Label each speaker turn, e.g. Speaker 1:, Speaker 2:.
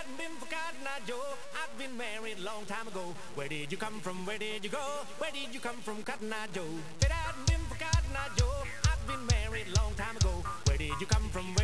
Speaker 1: hadn't been for Cotton Eye Joe, I'd been married a long time ago. Where did you come from? Where did you go? Where did you come from, Cotton Eye Joe? If it hadn't been for Cotton Eye Joe, I'd been married a long time ago. Where did you come from?